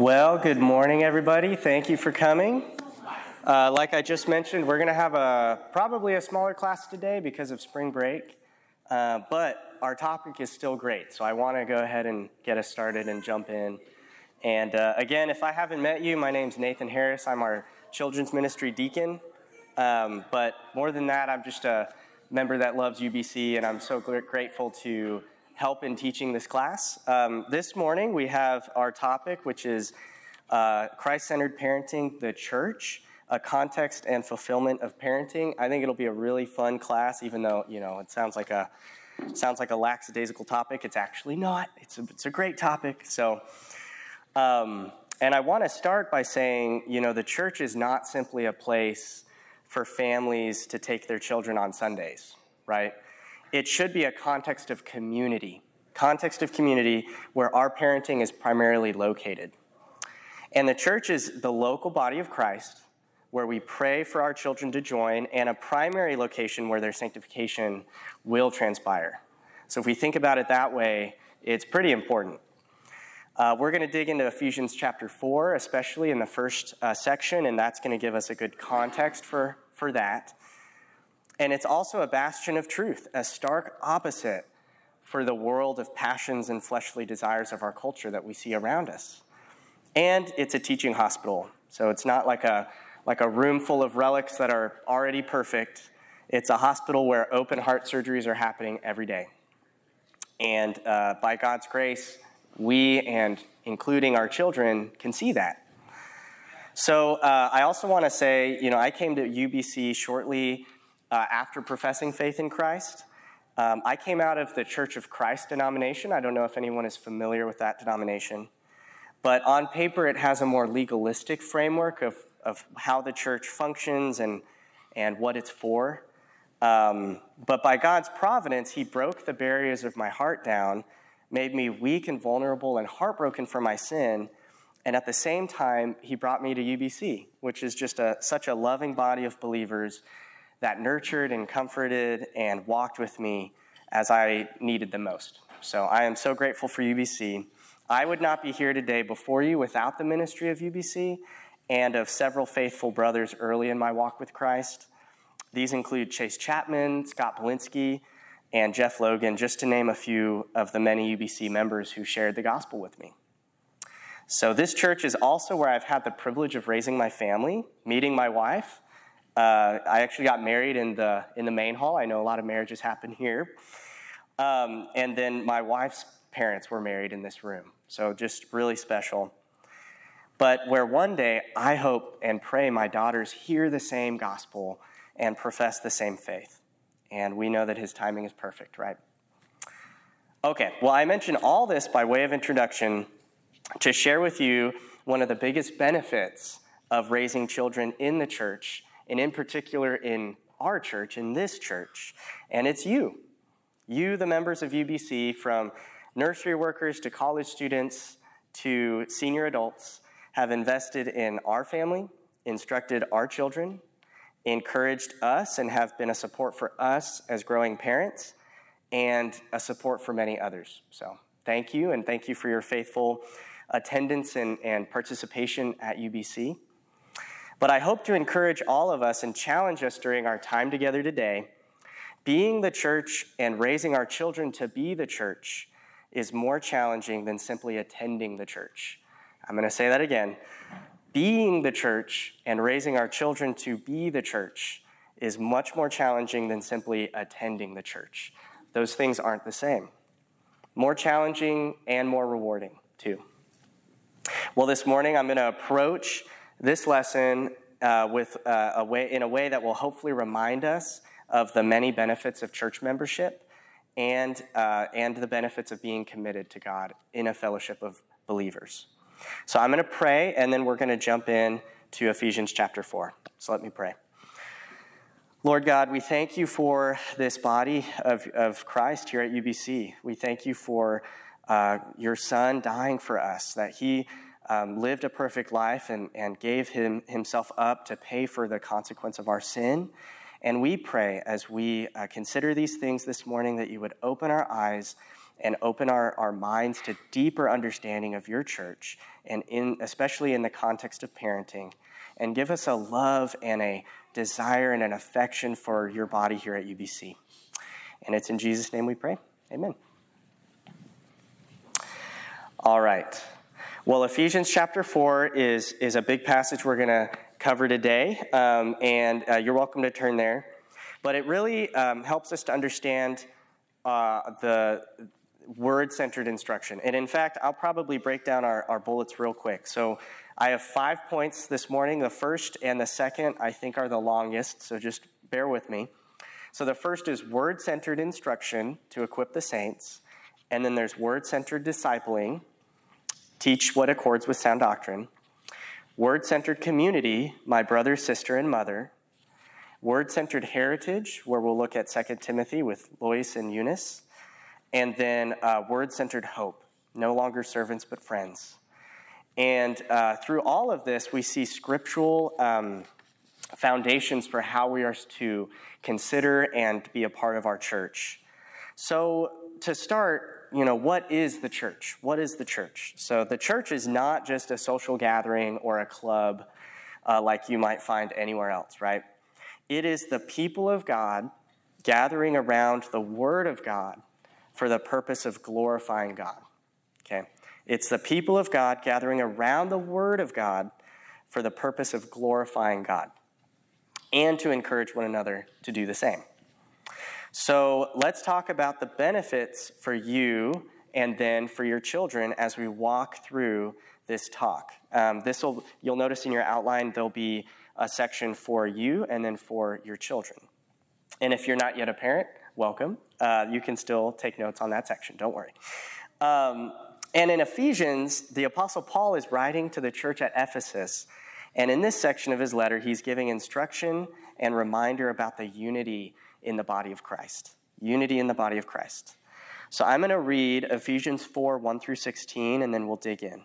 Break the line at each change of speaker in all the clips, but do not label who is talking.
Well, good morning, everybody. Thank you for coming. Like I just mentioned, we're going to have probably a smaller class today because of spring break, but our topic is still great, so I want to go ahead and get us started and jump in. And again, if I haven't met you, my name's Nathan Harris. I'm our children's ministry deacon, but more than that, I'm just a member that loves UBC, and I'm so grateful to help in teaching this class. This morning we have our topic, which is Christ-centered parenting, the church, a context and fulfillment of parenting. I think it'll be a really fun class, even though it sounds like a lackadaisical topic. It's actually not. It's a great topic. So, and I want to start by saying, the church is not simply a place for families to take their children on Sundays, right? It should be a context of community where our parenting is primarily located. And the church is the local body of Christ where we pray for our children to join, and a primary location where their sanctification will transpire. So if we think about it that way, it's pretty important. We're going to dig into Ephesians chapter 4, especially in the first section, and that's going to give us a good context for that. And it's also a bastion of truth, a stark opposite for the world of passions and fleshly desires of our culture that we see around us. And it's a teaching hospital. So it's not like a room full of relics that are already perfect. It's a hospital where open heart surgeries are happening every day. And by God's grace, we, and including our children, can see that. So I also want to say, I came to UBC shortly after professing faith in Christ. I came out of the Church of Christ denomination. I don't know if anyone is familiar with that denomination. But on paper, it has a more legalistic framework of how the church functions and what it's for. But by God's providence, he broke the barriers of my heart down, made me weak and vulnerable and heartbroken for my sin, and at the same time, he brought me to UBC, which is just such a loving body of believers that nurtured and comforted and walked with me as I needed them most. So I am so grateful for UBC. I would not be here today before you without the ministry of UBC and of several faithful brothers early in my walk with Christ. These include Chase Chapman, Scott Belinsky, and Jeff Logan, just to name a few of the many UBC members who shared the gospel with me. So this church is also where I've had the privilege of raising my family, meeting my wife. I actually got married in the main hall. I know a lot of marriages happen here. And then my wife's parents were married in this room. So just really special. But where one day I hope and pray my daughters hear the same gospel and profess the same faith. And we know that his timing is perfect, right? Okay, well, I mentioned all this by way of introduction to share with you one of the biggest benefits of raising children in the church, and in particular in our church, in this church, and it's you. You, the members of UBC, from nursery workers to college students to senior adults, have invested in our family, instructed our children, encouraged us, and have been a support for us as growing parents, and a support for many others. So thank you, and thank you for your faithful attendance and participation at UBC. But I hope to encourage all of us and challenge us during our time together today. Being the church and raising our children to be the church is more challenging than simply attending the church. I'm going to say that again. Being the church and raising our children to be the church is much more challenging than simply attending the church. Those things aren't the same. More challenging and more rewarding, too. Well, this morning I'm going to approach this lesson in a way that will hopefully remind us of the many benefits of church membership and the benefits of being committed to God in a fellowship of believers. So I'm going to pray, and then we're going to jump in to Ephesians chapter 4. So let me pray. Lord God, we thank you for this body of Christ here at UBC. We thank you for your Son dying for us, that he lived a perfect life and gave himself up to pay for the consequence of our sin. And we pray as we consider these things this morning that you would open our eyes and open our minds to deeper understanding of your church, and especially in the context of parenting, and give us a love and a desire and an affection for your body here at UBC. And it's in Jesus' name we pray. Amen. All right. Well, Ephesians chapter 4 is a big passage we're going to cover today, and you're welcome to turn there. But it really helps us to understand the word-centered instruction. And in fact, I'll probably break down our bullets real quick. So I have 5 points this morning. The first and the second, I think, are the longest, so just bear with me. So the first is word-centered instruction to equip the saints. And then there's word-centered discipling, teach what accords with sound doctrine. Word-centered community, my brother, sister, and mother. Word-centered heritage, where we'll look at 2 Timothy with Lois and Eunice. And then word-centered hope, no longer servants but friends. And through all of this, we see scriptural foundations for how we are to consider and be a part of our church. So to start, what is the church? What is the church? So the church is not just a social gathering or a club like you might find anywhere else, right? It is the people of God gathering around the Word of God for the purpose of glorifying God, okay? It's the people of God gathering around the Word of God for the purpose of glorifying God and to encourage one another to do the same. So let's talk about the benefits for you and then for your children as we walk through this talk. You'll notice in your outline there'll be a section for you and then for your children. And if you're not yet a parent, welcome. You can still take notes on that section, don't worry. And in Ephesians, the Apostle Paul is writing to the church at Ephesus, and in this section of his letter, he's giving instruction and reminder about the unity in the body of Christ. Unity in the body of Christ. So I'm going to read Ephesians 4, 1 through 16, and then we'll dig in.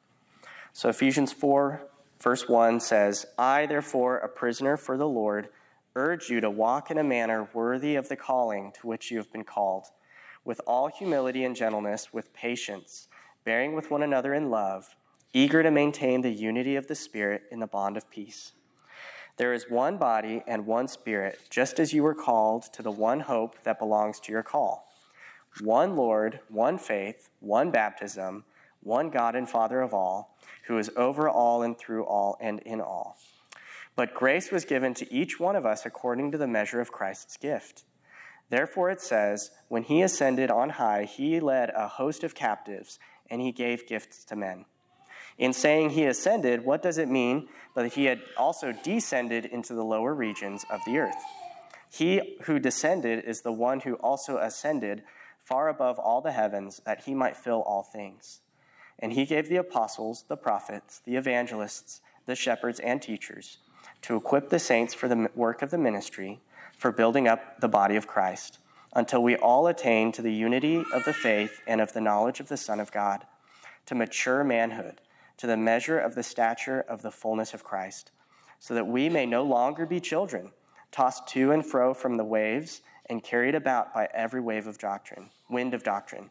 So Ephesians 4, verse 1 says, I, therefore, a prisoner for the Lord, urge you to walk in a manner worthy of the calling to which you have been called, with all humility and gentleness, with patience, bearing with one another in love, eager to maintain the unity of the Spirit in the bond of peace. There is one body and one Spirit, just as you were called to the one hope that belongs to your call. One Lord, one faith, one baptism, one God and Father of all, who is over all and through all and in all. But grace was given to each one of us according to the measure of Christ's gift. Therefore it says, when he ascended on high, he led a host of captives, and he gave gifts to men. In saying he ascended, what does it mean but that he had also descended into the lower regions of the earth? He who descended is the one who also ascended far above all the heavens, that he might fill all things. And he gave the apostles, the prophets, the evangelists, the shepherds, and teachers to equip the saints for the work of the ministry, for building up the body of Christ, until we all attain to the unity of the faith and of the knowledge of the Son of God, to mature manhood, to the measure of the stature of the fullness of Christ, so that we may no longer be children, tossed to and fro from the waves and carried about by every wind of doctrine,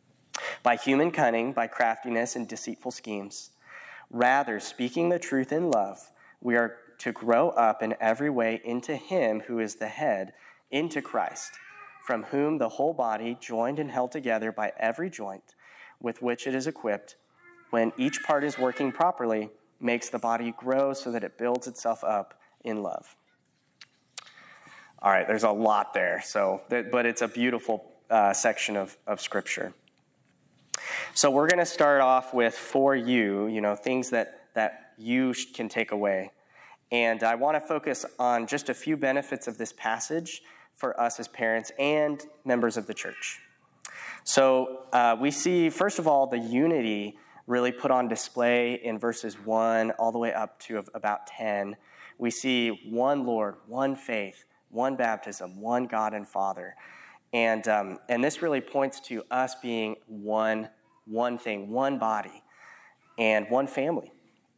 by human cunning, by craftiness and deceitful schemes. Rather, speaking the truth in love, we are to grow up in every way into him who is the head, into Christ, from whom the whole body, joined and held together by every joint with which it is equipped, when each part is working properly, makes the body grow so that it builds itself up in love. All right, there's a lot there, but it's a beautiful section of Scripture. So we're going to start off with, for you, things that you can take away. And I want to focus on just a few benefits of this passage for us as parents and members of the church. So we see, first of all, the unity really put on display in verses 1 all the way up to about 10. We see one Lord, one faith, one baptism, one God and Father. And this really points to us being one thing, one body, and one family.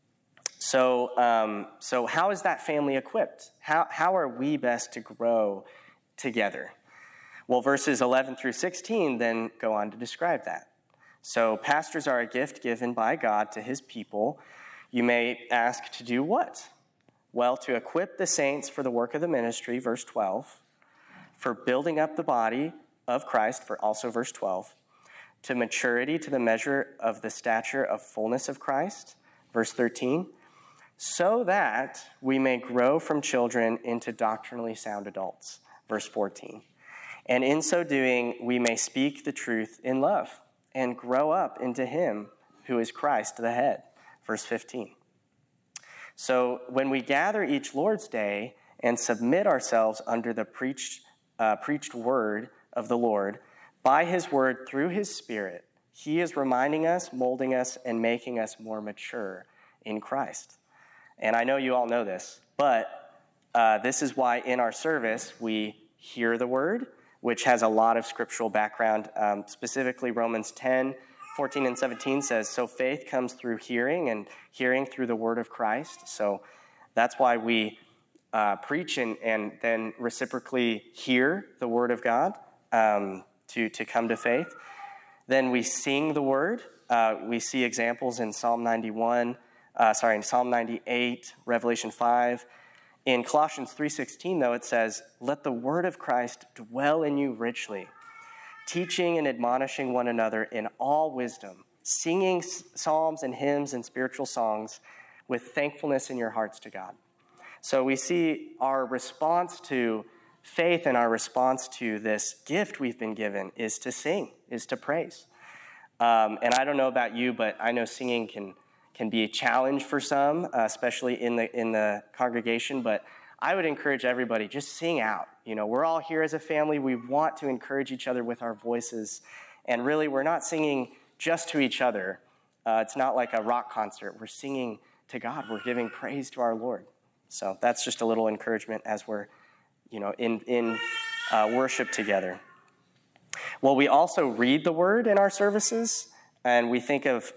So how is that family equipped? How are we best to grow together? Well, verses 11 through 16 then go on to describe that. So pastors are a gift given by God to his people. You may ask to do what? Well, to equip the saints for the work of the ministry, verse 12, for building up the body of Christ, for also verse 12, to maturity, to the measure of the stature of fullness of Christ, verse 13, so that we may grow from children into doctrinally sound adults, verse 14. And in so doing, we may speak the truth in love and grow up into him who is Christ, the head, verse 15. So when we gather each Lord's Day and submit ourselves under the preached word of the Lord, by his word through his Spirit, he is reminding us, molding us, and making us more mature in Christ. And I know you all know this, but this is why in our service we hear the word, which has a lot of scriptural background. Specifically, Romans 10, 14 and 17 says, so faith comes through hearing, and hearing through the word of Christ. So that's why we preach and then reciprocally hear the word of God to come to faith. Then we sing the word. We see examples in Psalm 98, Revelation 5. In Colossians 3:16, though, it says, let the word of Christ dwell in you richly, teaching and admonishing one another in all wisdom, singing psalms and hymns and spiritual songs with thankfulness in your hearts to God. So we see our response to faith and our response to this gift we've been given is to sing, is to praise. And I don't know about you, but I know singing can be a challenge for some, especially in the congregation. But I would encourage everybody, just sing out. You know, we're all here as a family. We want to encourage each other with our voices. And really, we're not singing just to each other. It's not like a rock concert. We're singing to God. We're giving praise to our Lord. So that's just a little encouragement as we're, in worship together. Well, we also read the word in our services, and we think of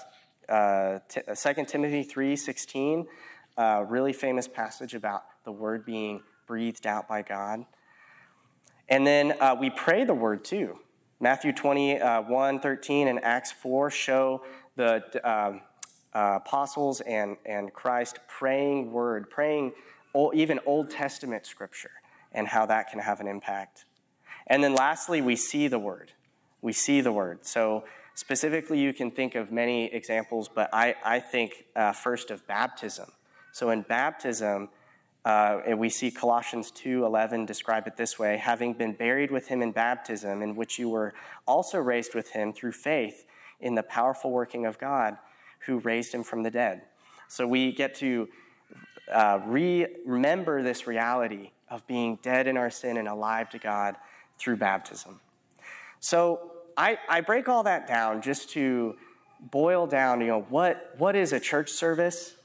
2 Timothy 3:16, a really famous passage about the word being breathed out by God. And then we pray the word too. Matthew 21:13 and Acts 4 show the apostles and Christ praying word, praying even Old Testament scripture, and how that can have an impact. And then lastly, we see the word. We see the word. So specifically, you can think of many examples, but I think first of baptism. So in baptism, and we see Colossians 2:11 describe it this way, having been buried with him in baptism, in which you were also raised with him through faith in the powerful working of God who raised him from the dead. So we get to remember this reality of being dead in our sin and alive to God through baptism. So I break all that down just to boil down, what is a church service?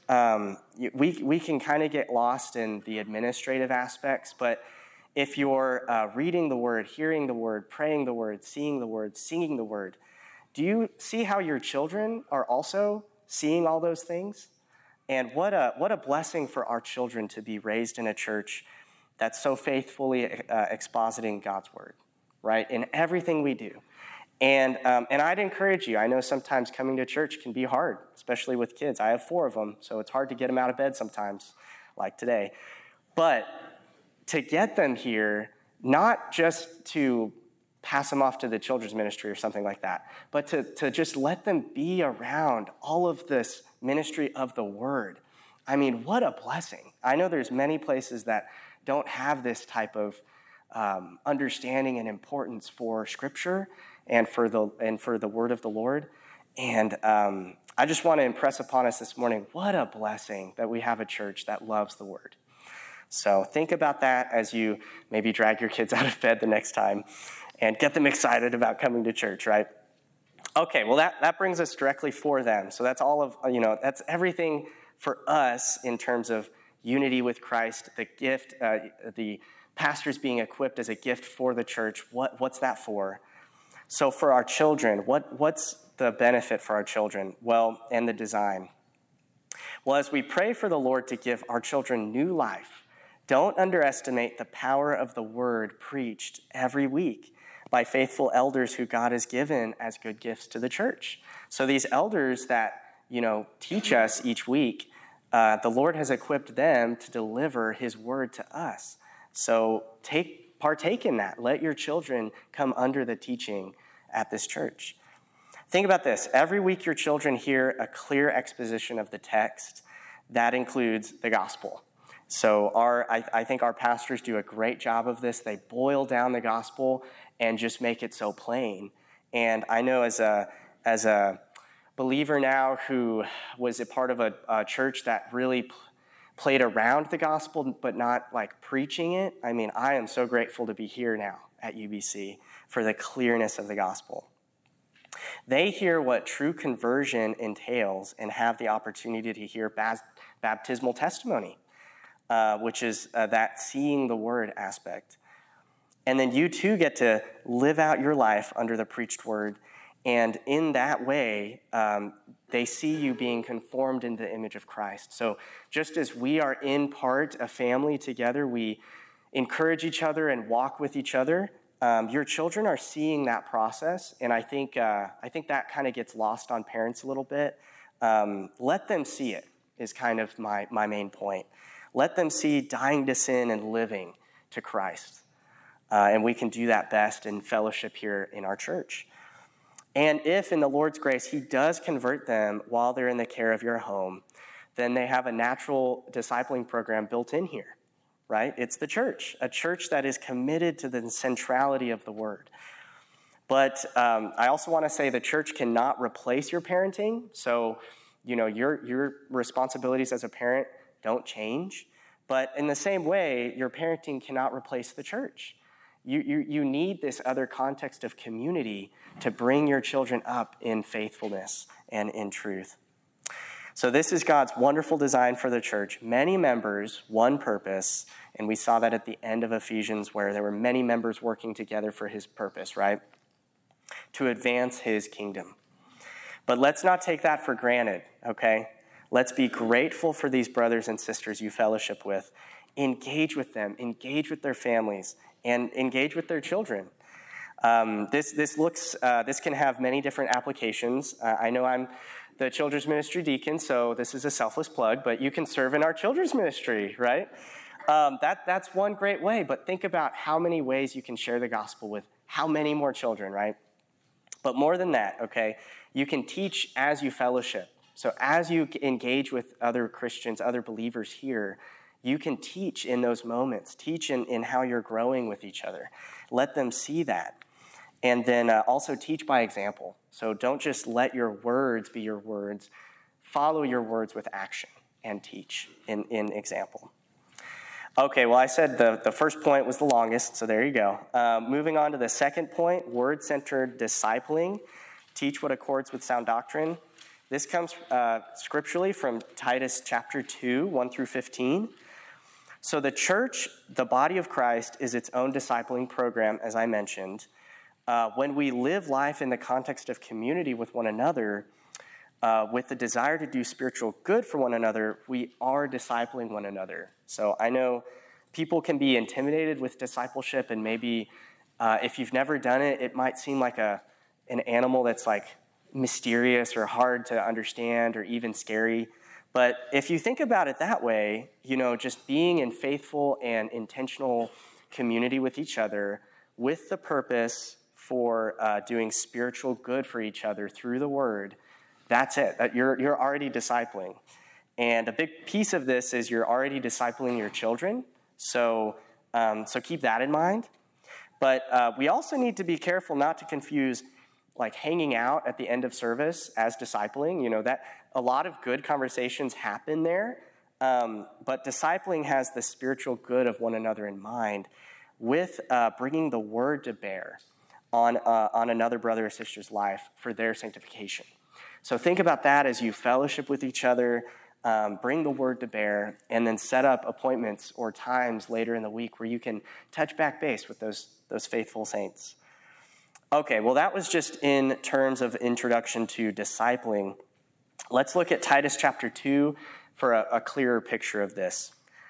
We can kind of get lost in the administrative aspects, but if you're reading the word, hearing the word, praying the word, seeing the word, singing the word, do you see how your children are also seeing all those things? And what a blessing for our children to be raised in a church that's so faithfully expositing God's word, right, in everything we do. And I'd encourage you. I know sometimes coming to church can be hard, especially with kids. I have 4 of them, so it's hard to get them out of bed sometimes, like today. But to get them here, not just to pass them off to the children's ministry or something like that, but to just let them be around all of this ministry of the word. I mean, what a blessing. I know there's many places that don't have this type of understanding and importance for Scripture and for the word of the Lord. And I just want to impress upon us this morning, what a blessing that we have a church that loves the word. So think about that as you maybe drag your kids out of bed the next time and get them excited about coming to church, right? Okay, well, that brings us directly for them. So that's all of, that's everything for us in terms of unity with Christ, the gift, the pastors being equipped as a gift for the church. What's that for? So for our children, what's the benefit for our children? Well, and the design. Well, as we pray for the Lord to give our children new life, Don't underestimate the power of the word preached every week by faithful elders who God has given as good gifts to the church. So these elders that, teach us each week, the Lord has equipped them to deliver his word to us. So partake in that. Let your children come under the teaching at this church. Think about this. Every week your children hear a clear exposition of the text that includes the gospel. So I think our pastors do a great job of this. They boil down the gospel and just make it so plain. And I know as a believer now who was a part of a church that really played around the gospel but not like preaching it, I am so grateful to be here now at UBC for the clearness of the gospel. They hear what true conversion entails and have the opportunity to hear baptismal testimony, which is that seeing the word aspect. And then you too get to live out your life under the preached word. And in that way, they see you being conformed into the image of Christ. So just as we are in part a family together, we encourage each other and walk with each other. Your children are seeing that process, and I think that kind of gets lost on parents a little bit. Let them see it is kind of my main point. Let them see dying to sin and living to Christ. And we can do that best in fellowship here in our church. And if, in the Lord's grace, he does convert them while they're in the care of your home, then they have a natural discipling program built in here, right? It's the church, a church that is committed to the centrality of the word. But I also want to say the church cannot replace your parenting. So, your responsibilities as a parent don't change. But in the same way, your parenting cannot replace the church. You need this other context of community to bring your children up in faithfulness and in truth. So this is God's wonderful design for the church. Many members, one purpose, and we saw that at the end of Ephesians where there were many members working together for his purpose, right? To advance his kingdom. But let's not take that for granted, okay? Let's be grateful for these brothers and sisters you fellowship with. Engage with them, engage with their families, and engage with their children. This can have many different applications. I know I'm the children's ministry deacon, so this is a selfless plug, but you can serve in our children's ministry, right? That's one great way, but think about how many ways you can share the gospel with how many more children, right? But more than that, okay, you can teach as you fellowship. So as you engage with other Christians, other believers here, you can teach in those moments. Teach in how you're growing with each other. Let them see that. And then also teach by example. So don't just let your words be your words. Follow your words with action and teach in example. Okay, well, I said the first point was the longest, so there you go. Moving on to the second point, word-centered discipling. Teach what accords with sound doctrine. This comes scripturally from Titus chapter 2, 1 through 15. So the church, the body of Christ, is its own discipling program, as I mentioned. When we live life in the context of community with one another, with the desire to do spiritual good for one another, we are discipling one another. So I know people can be intimidated with discipleship, and maybe if you've never done it, it might seem like an animal that's like mysterious or hard to understand or even scary. But if you think about it that way, just being in faithful and intentional community with each other with the purpose for doing spiritual good for each other through the word, that's it. You're already discipling. And a big piece of this is you're already discipling your children. So keep that in mind. But we also need to be careful not to confuse like hanging out at the end of service as discipling. That a lot of good conversations happen there. But discipling has the spiritual good of one another in mind with bringing the word to bear on another brother or sister's life for their sanctification. So think about that as you fellowship with each other, bring the word to bear, and then set up appointments or times later in the week where you can touch back base with those faithful saints. Okay, well, that was just in terms of introduction to discipling. Let's look at Titus chapter 2 for a clearer picture of this.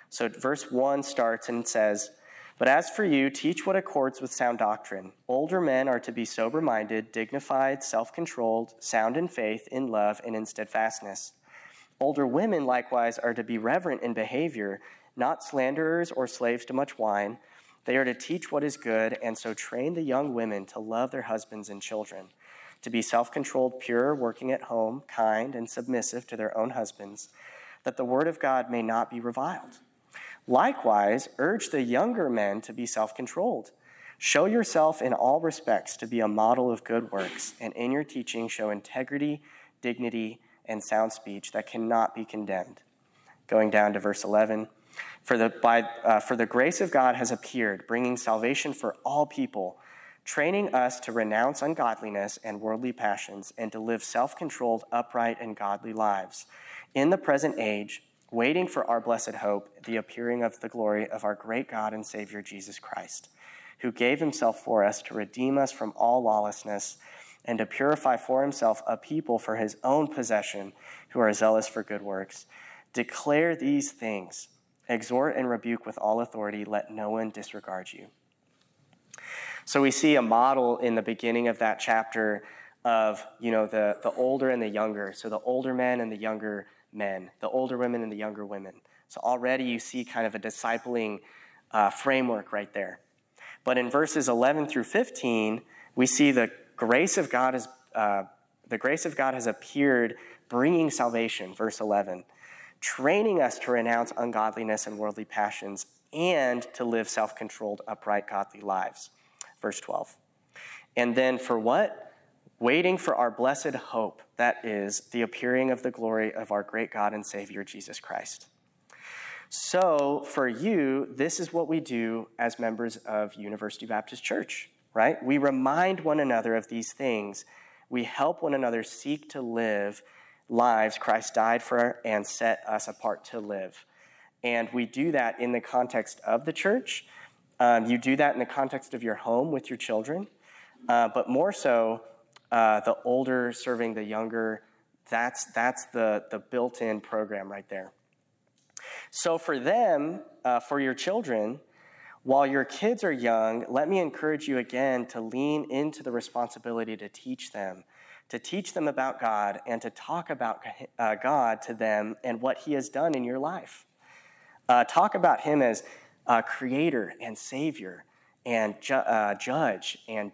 So verse 1 starts and says, "But as for you, teach what accords with sound doctrine. Older men are to be sober-minded, dignified, self-controlled, sound in faith, in love, and in steadfastness. Older women likewise are to be reverent in behavior, not slanderers or slaves to much wine. They are to teach what is good, and so train the young women to love their husbands and children, to be self-controlled, pure, working at home, kind, and submissive to their own husbands, that the word of God may not be reviled. Likewise, urge the younger men to be self-controlled. Show yourself in all respects to be a model of good works, and in your teaching show integrity, dignity, and sound speech that cannot be condemned." Going down to verse 11, For the grace of God has appeared, bringing salvation for all people, training us to renounce ungodliness and worldly passions, and to live self-controlled, upright, and godly lives in the present age, waiting for our blessed hope, the appearing of the glory of our great God and Savior Jesus Christ, who gave himself for us to redeem us from all lawlessness and to purify for himself a people for his own possession who are zealous for good works. Declare these things, exhort and rebuke with all authority, let no one disregard you. So we see a model in the beginning of that chapter of, the older and the younger. So the older men and the younger men, the older women and the younger women. So already you see kind of a discipling framework right there. But in verses 11 through 15, we see the grace of God has appeared, bringing salvation. Verse 11, training us to renounce ungodliness and worldly passions, and to live self-controlled, upright, godly lives. Verse 12. And then for what? Waiting for our blessed hope, that is, the appearing of the glory of our great God and Savior, Jesus Christ. So for you, this is what we do as members of University Baptist Church, right? We remind one another of these things. We help one another seek to live lives Christ died for and set us apart to live. And we do that in the context of the church. You do that in the context of your home with your children. But more so, the older serving the younger, that's the built-in program right there. So for them, for your children, while your kids are young, let me encourage you again to lean into the responsibility to teach them about God and to talk about God to them and what he has done in your life. Talk about him as creator and savior and judge and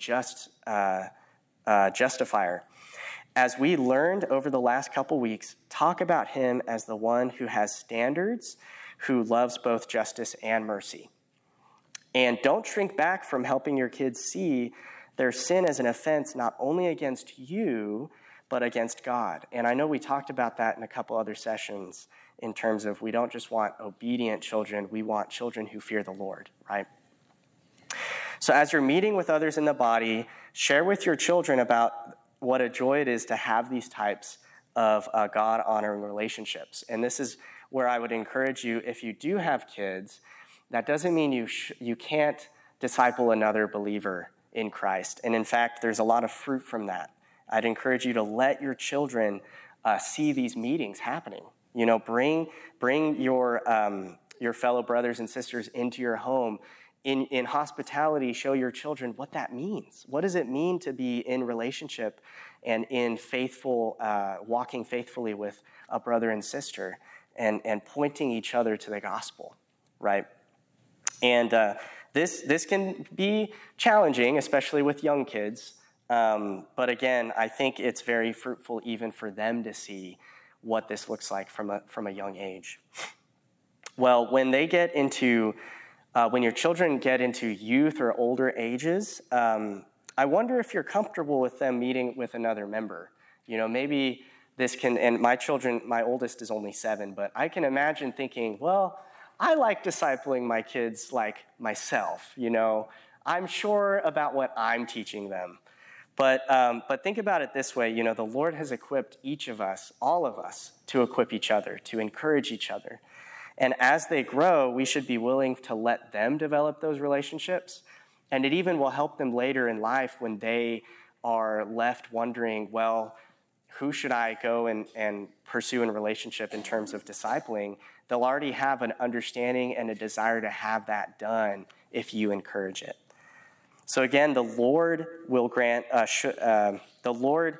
justifier. As we learned over the last couple weeks, talk about him as the one who has standards, who loves both justice and mercy. And don't shrink back from helping your kids see their sin as an offense not only against you, but against God. And I know we talked about that in a couple other sessions in terms of we don't just want obedient children, we want children who fear the Lord, right? So as you're meeting with others in the body, share with your children about what a joy it is to have these types of God-honoring relationships. And this is where I would encourage you, if you do have kids, that doesn't mean you can't disciple another believer in Christ. And in fact, there's a lot of fruit from that. I'd encourage you to let your children see these meetings happening. Bring your fellow brothers and sisters into your home. In hospitality, show your children what that means. What does it mean to be in relationship and in walking faithfully with a brother and sister and pointing each other to the gospel, right? And this can be challenging, especially with young kids. But again, I think it's very fruitful even for them to see what this looks like from a young age. Well, when your children get into youth or older ages, I wonder if you're comfortable with them meeting with another member. Maybe this can, and my oldest is only 7, but I can imagine thinking, well, I like discipling my kids like myself. I'm sure about what I'm teaching them. But think about it this way. The Lord has equipped each of us, all of us, to equip each other, to encourage each other. And as they grow, we should be willing to let them develop those relationships. And it even will help them later in life when they are left wondering, well, who should I go and pursue in a relationship in terms of discipling, they'll already have an understanding and a desire to have that done if you encourage it. So again, the Lord will grant, the Lord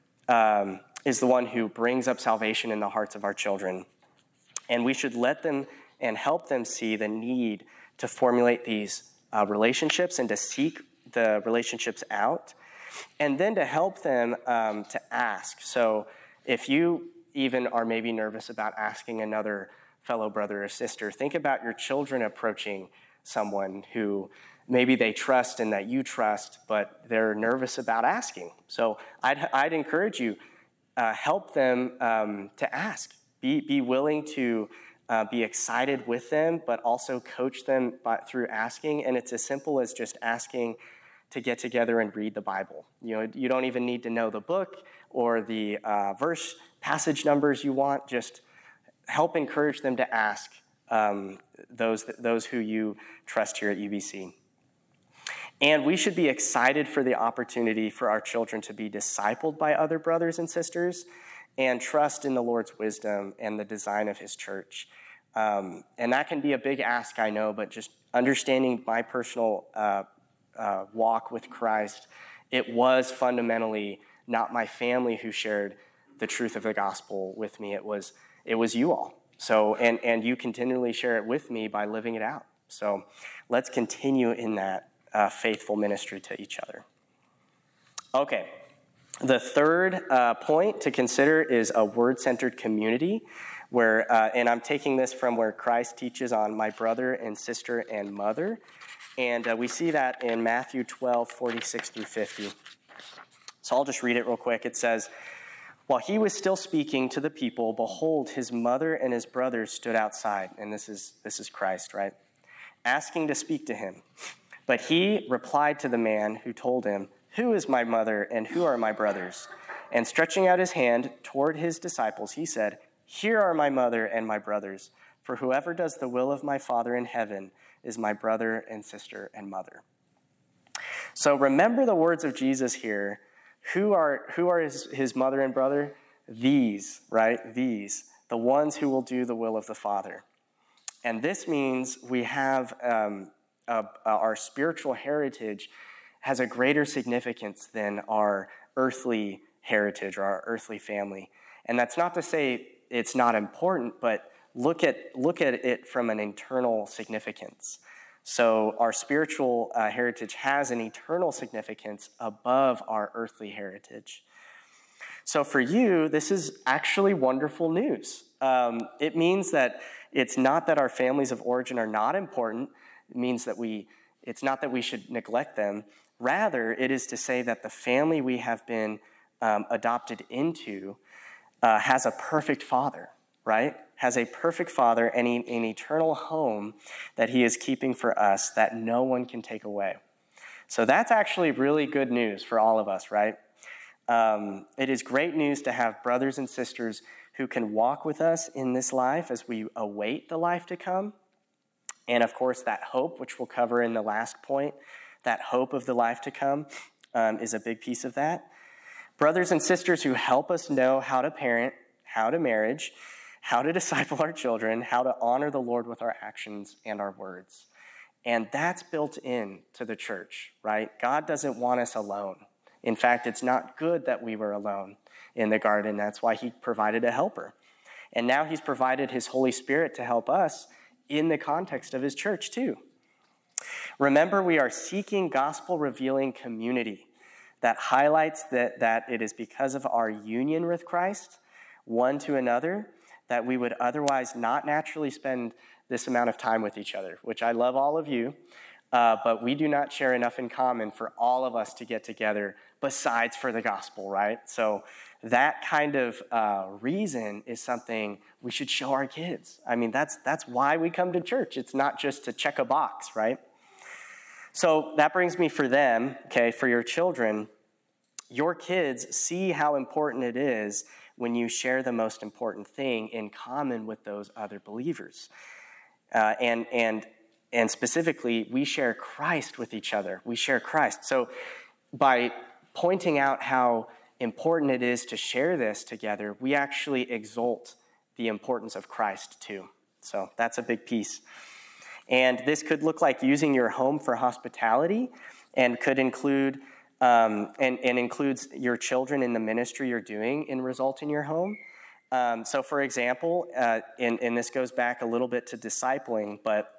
is the one who brings up salvation in the hearts of our children. And we should let them and help them see the need to formulate these relationships and to seek the relationships out, and then to help them to ask. So if you even are maybe nervous about asking another fellow brother or sister, think about your children approaching someone who maybe they trust and that you trust, but they're nervous about asking. So I'd encourage you, help them to ask. Be willing to be excited with them, but also coach them through asking. And it's as simple as just asking to get together and read the Bible. You don't even need to know the book or the verse passage numbers you want. Just help encourage them to ask those who you trust here at UBC. And we should be excited for the opportunity for our children to be discipled by other brothers and sisters and trust in the Lord's wisdom and the design of his church. And that can be a big ask, I know, but just understanding my personal walk with Christ, it was fundamentally not my family who shared the truth of the gospel with me. It was you all. So, and you continually share it with me by living it out. So let's continue in that faithful ministry to each other. Okay, the third point to consider is a word-centered community, where, and I'm taking this from where Christ teaches on my brother and sister and mother, and we see that in Matthew 12, 46 through 50. So I'll just read it real quick. It says, "While he was still speaking to the people, behold, his mother and his brothers stood outside," and this is Christ, right? "Asking to speak to him. But he replied to the man who told him, 'Who is my mother and who are my brothers?' And stretching out his hand toward his disciples, he said, 'Here are my mother and my brothers. For whoever does the will of my Father in heaven is my brother and sister and mother.'" So remember the words of Jesus here. Who are his mother and brother? These, right? These, the ones who will do the will of the Father. And this means we have our spiritual heritage has a greater significance than our earthly heritage or our earthly family. And that's not to say it's not important, but look at it from an eternal significance. So our spiritual heritage has an eternal significance above our earthly heritage. So for you, this is actually wonderful news. It means that it's not that our families of origin are not important. It means that it's not that we should neglect them. Rather, it is to say that the family we have been adopted into has a perfect father, right? Has a perfect father and an eternal home that he is keeping for us that no one can take away. So that's actually really good news for all of us, right? It is great news to have brothers and sisters who can walk with us in this life as we await the life to come. And of course, that hope, which we'll cover in the last point, that hope of the life to come is a big piece of that. Brothers and sisters who help us know how to parent, how to marriage, how to disciple our children, how to honor the Lord with our actions and our words. And that's built in to the church, right? God doesn't want us alone. In fact, it's not good that we were alone in the garden. That's why he provided a helper. And now he's provided his Holy Spirit to help us in the context of his church too. Remember, we are seeking gospel-revealing community that highlights that it is because of our union with Christ, one to another, that we would otherwise not naturally spend this amount of time with each other, which I love all of you, but we do not share enough in common for all of us to get together besides for the gospel, right? So that kind of reason is something we should show our kids. I mean, that's why we come to church. It's not just to check a box, right? So that brings me for them, okay, for your children, your kids see how important it is when you share the most important thing in common with those other believers. And specifically, we share Christ with each other. We share Christ. So by pointing out how important it is to share this together, we actually exalt the importance of Christ too. So that's a big piece. And this could look like using your home for hospitality, and could include and includes your children in the ministry you're doing in Result in your home. So for example, and this goes back a little bit to discipling, but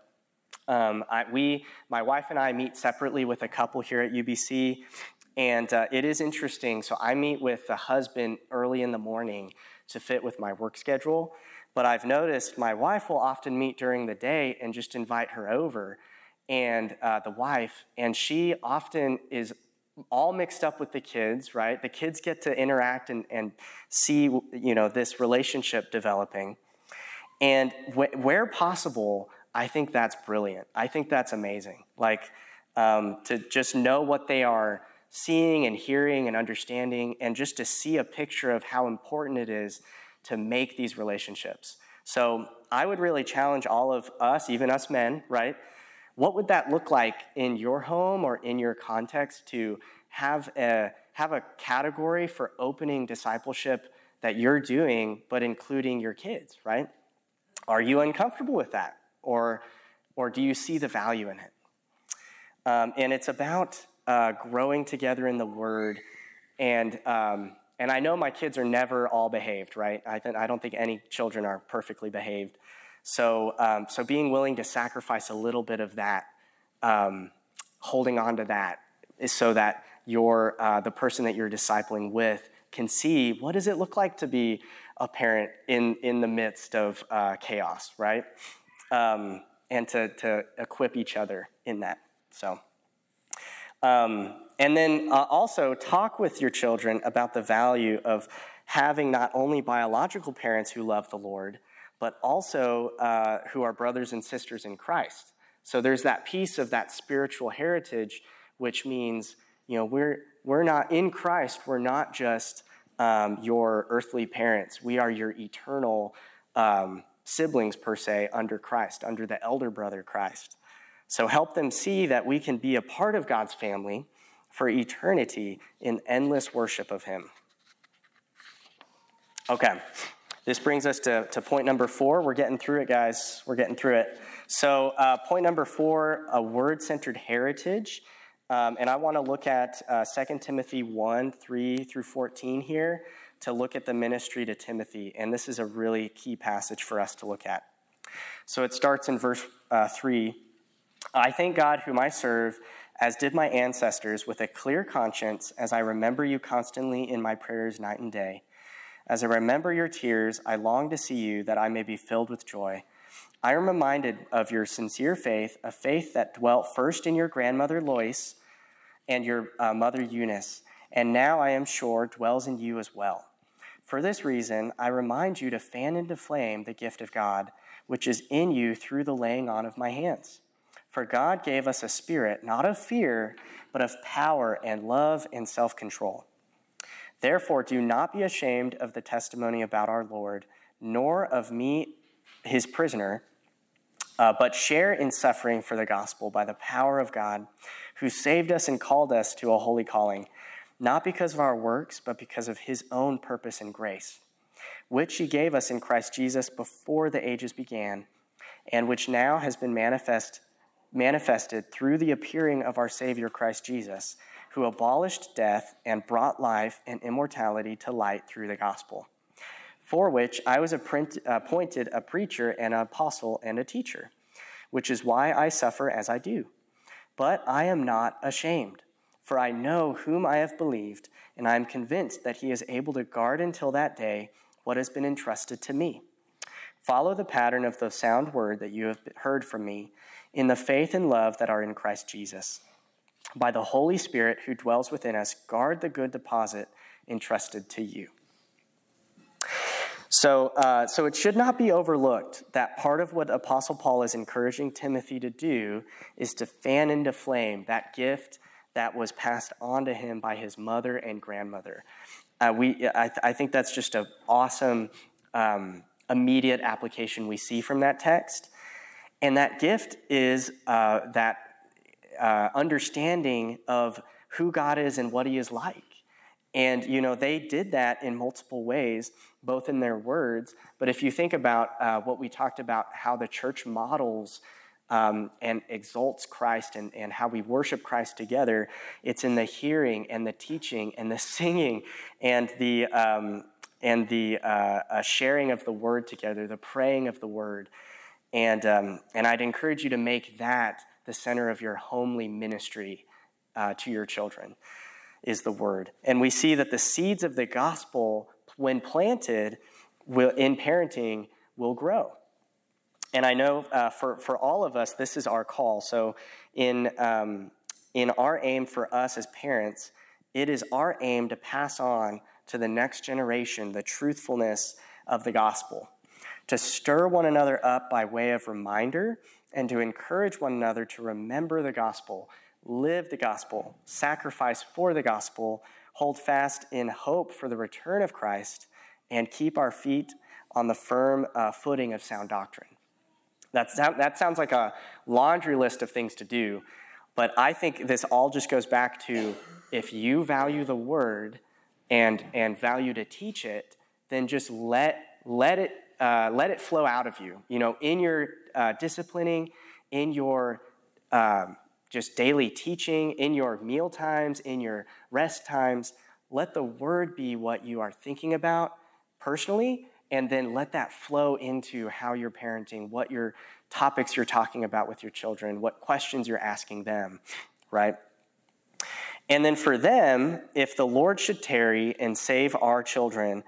my wife and I meet separately with a couple here at UBC, and it is interesting. So I meet with the husband early in the morning to fit with my work schedule, but I've noticed my wife will often meet during the day and just invite her over, and the wife, and she often is all mixed up with the kids, right? The kids get to interact and see, this relationship developing. And where possible, I think that's brilliant. I think that's amazing. To just know what they are seeing and hearing and understanding, and just to see a picture of how important it is to make these relationships. So I would really challenge all of us, even us men, right? What would that look like in your home or in your context to have a category for opening discipleship that you're doing, but including your kids, right? Are you uncomfortable with that? Or do you see the value in it? And it's about growing together in the Word. And I know my kids are never all behaved, right? I don't think any children are perfectly behaved. So being willing to sacrifice a little bit of that, holding on to that, is so that the person that you're discipling with can see, what does it look like to be a parent in the midst of chaos, right? And to equip each other in that. So, and then also talk with your children about the value of having not only biological parents who love the Lord, but also who are brothers and sisters in Christ. So there's that piece of that spiritual heritage, which means, we're not in Christ. We're not just your earthly parents. We are your eternal siblings, per se, under Christ, under the elder brother Christ. So help them see that we can be a part of God's family for eternity in endless worship of Him. Okay, this brings us to point number 4. We're getting through it, guys. We're getting through it. So point number 4, a word-centered heritage. And I want to look at 2 Timothy 1, 3 through 14 here to look at the ministry to Timothy. And this is a really key passage for us to look at. So it starts in verse 3. I thank God whom I serve, as did my ancestors, with a clear conscience, as I remember you constantly in my prayers night and day. As I remember your tears, I long to see you, that I may be filled with joy. I am reminded of your sincere faith, a faith that dwelt first in your grandmother Lois and your mother Eunice, and now I am sure dwells in you as well. For this reason, I remind you to fan into flame the gift of God, which is in you through the laying on of my hands. For God gave us a spirit, not of fear, but of power and love and self-control. Therefore, do not be ashamed of the testimony about our Lord, nor of me, his prisoner, but share in suffering for the gospel by the power of God, who saved us and called us to a holy calling, not because of our works, but because of his own purpose and grace, which he gave us in Christ Jesus before the ages began, and which now has been manifested through the appearing of our Savior Christ Jesus, who abolished death and brought life and immortality to light through the gospel, for which I was appointed a preacher and an apostle and a teacher, which is why I suffer as I do. But I am not ashamed, for I know whom I have believed, and I am convinced that he is able to guard until that day what has been entrusted to me. Follow the pattern of the sound word that you have heard from me in the faith and love that are in Christ Jesus. By the Holy Spirit who dwells within us, guard the good deposit entrusted to you. So it should not be overlooked that part of what Apostle Paul is encouraging Timothy to do is to fan into flame that gift that was passed on to him by his mother and grandmother. I think that's just an awesome immediate application we see from that text. And that gift is that understanding of who God is and what he is like. And, they did that in multiple ways, both in their words. But if you think about what we talked about, how the church models and exalts Christ and how we worship Christ together, it's in the hearing and the teaching and the singing and the sharing of the word together, the praying of the word. And I'd encourage you to make that the center of your homely ministry to your children, is the word. And we see that the seeds of the gospel, when planted in parenting, will grow. And I know for all of us, this is our call. So in our aim for us as parents, it is our aim to pass on to the next generation the truthfulness of the gospel, to stir one another up by way of reminder, and to encourage one another to remember the gospel, live the gospel, sacrifice for the gospel, hold fast in hope for the return of Christ, and keep our feet on the firm footing of sound doctrine. That sounds like a laundry list of things to do, but I think this all just goes back to, if you value the word and value to teach it, then just let it flow out of you. In your disciplining, in your just daily teaching, in your meal times, in your rest times, let the word be what you are thinking about personally, and then let that flow into how you're parenting, what your topics you're talking about with your children, what questions you're asking them, right? And then for them, if the Lord should tarry and save our children,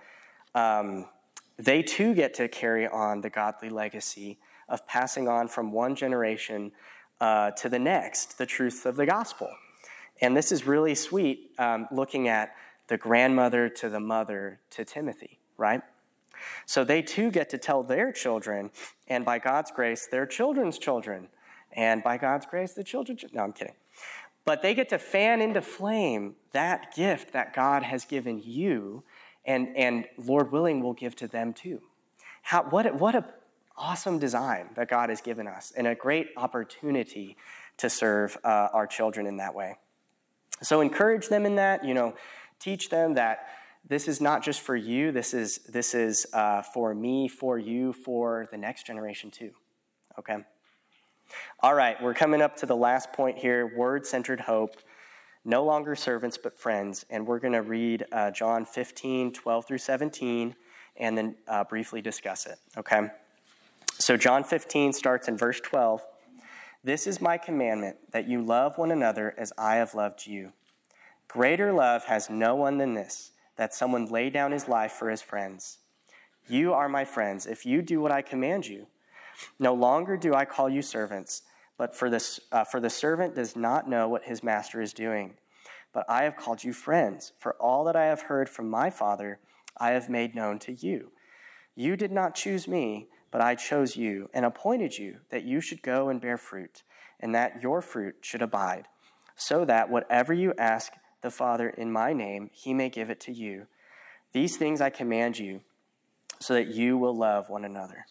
they too get to carry on the godly legacy of passing on from one generation to the next the truths of the gospel. And this is really sweet, looking at the grandmother to the mother to Timothy, right? So they too get to tell their children, and by God's grace, their children's children, and by God's grace, the children's children. No, I'm kidding. But they get to fan into flame that gift that God has given you, and Lord willing, will give to them too. What a awesome design that God has given us, and a great opportunity to serve our children in that way. So encourage them in that, teach them that this is not just for you, this is for me, for you, for the next generation too, okay? All right, we're coming up to the last point here, word-centered hope, no longer servants but friends, and we're going to read John 15, 12 through 17, and then briefly discuss it, okay? So John 15 starts in verse 12. This is my commandment, that you love one another as I have loved you. Greater love has no one than this, that someone lay down his life for his friends. You are my friends if you do what I command you. No longer do I call you servants, but for the servant does not know what his master is doing. But I have called you friends, for all that I have heard from my Father I have made known to you. You did not choose me, but I chose you and appointed you that you should go and bear fruit, and that your fruit should abide, so that whatever you ask the Father in my name, he may give it to you. These things I command you, so that you will love one another.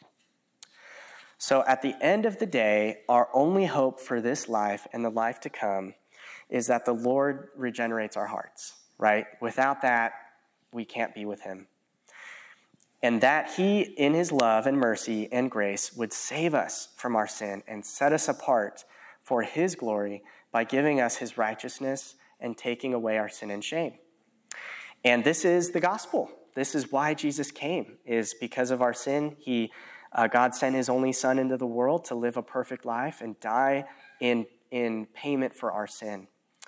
So at the end of the day, our only hope for this life and the life to come is that the Lord regenerates our hearts, right? Without that, we can't be with him. And that he, in his love and mercy and grace, would save us from our sin and set us apart for his glory by giving us his righteousness and taking away our sin and shame. And this is the gospel. This is why Jesus came, is because of our sin. God sent his only son into the world to live a perfect life and die in payment for our sin.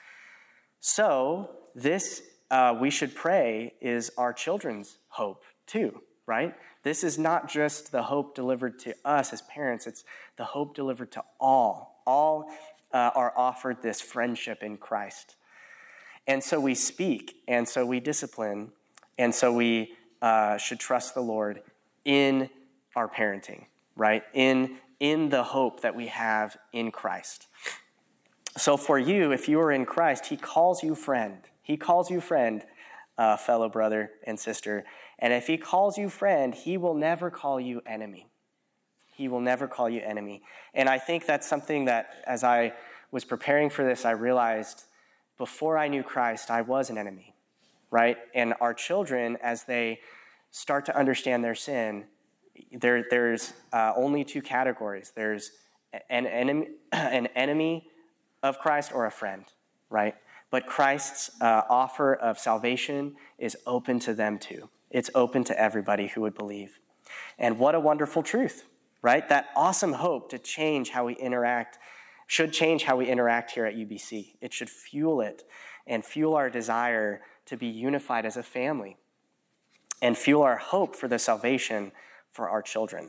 So this, we should pray, is our children's hope too, right? This is not just the hope delivered to us as parents, it's the hope delivered to all. All are offered this friendship in Christ. And so we speak, and so we discipline, and so we should trust the Lord in our parenting, right? In the hope that we have in Christ. So for you, if you are in Christ, he calls you friend. He calls you friend, fellow brother and sister. And if he calls you friend, he will never call you enemy. He will never call you enemy. And I think that's something that, as I was preparing for this, I realized before I knew Christ, I was an enemy. right? And our children, as they start to understand their sin, there's only two categories. There's an enemy of Christ or a friend, right? But Christ's offer of salvation is open to them too. It's open to everybody who would believe. And what a wonderful truth, right? That awesome hope to change how we interact should change how we interact here at UBC. It should fuel it and fuel our desire to be unified as a family and fuel our hope for the salvation for our children.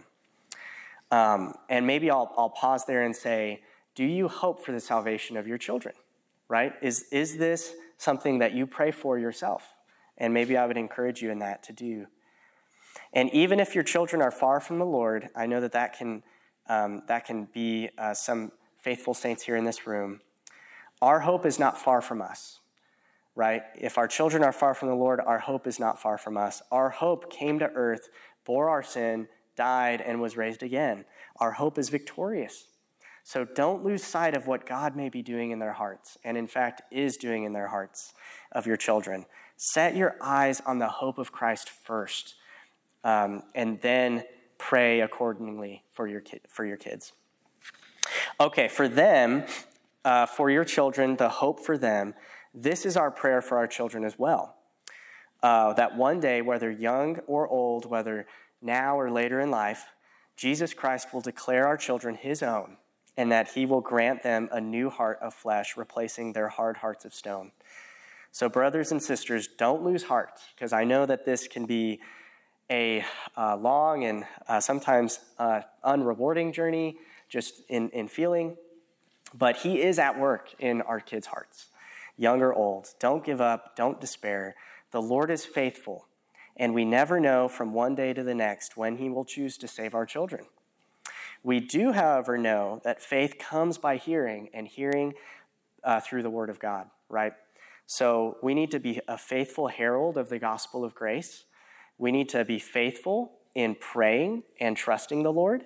And maybe I'll pause there and say, do you hope for the salvation of your children, right? Is this something that you pray for yourself? And maybe I would encourage you in that to do. And even if your children are far from the Lord, I know that can be some faithful saints here in this room. Our hope is not far from us, right? If our children are far from the Lord, our hope is not far from us. Our hope came to earth, bore our sin, died, and was raised again. Our hope is victorious. So don't lose sight of what God may be doing in their hearts, and in fact is doing in their hearts of your children. Set your eyes on the hope of Christ first, and then pray accordingly for your kids. Okay, for them, for your children, the hope for them, this is our prayer for our children as well. That one day, whether young or old, whether now or later in life, Jesus Christ will declare our children his own, and that he will grant them a new heart of flesh, replacing their hard hearts of stone. So brothers and sisters, don't lose heart, because I know that this can be a long and sometimes unrewarding journey, just in feeling. But he is at work in our kids' hearts, young or old. Don't give up. Don't despair. The Lord is faithful, and we never know from one day to the next when he will choose to save our children. We do, however, know that faith comes by hearing, and hearing through the word of God, right? So we need to be a faithful herald of the gospel of grace. We need to be faithful in praying and trusting the Lord.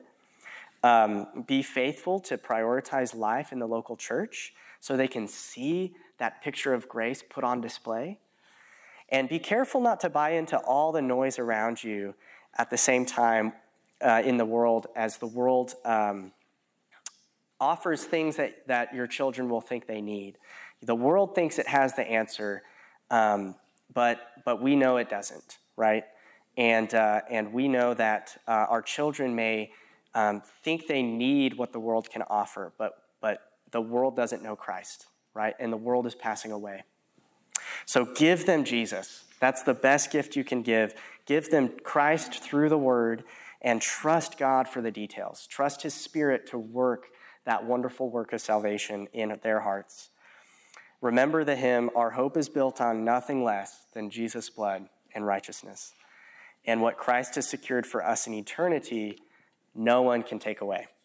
Be faithful to prioritize life in the local church so they can see that picture of grace put on display. And be careful not to buy into all the noise around you at the same time in the world, as the world offers things that your children will think they need. The world thinks it has the answer, but we know it doesn't, right? And we know that our children may think they need what the world can offer, but the world doesn't know Christ, right? And the world is passing away. So give them Jesus. That's the best gift you can give. Give them Christ through the word, and trust God for the details. Trust his Spirit to work that wonderful work of salvation in their hearts. Remember the hymn, our hope is built on nothing less than Jesus' blood and righteousness. And what Christ has secured for us in eternity, no one can take away.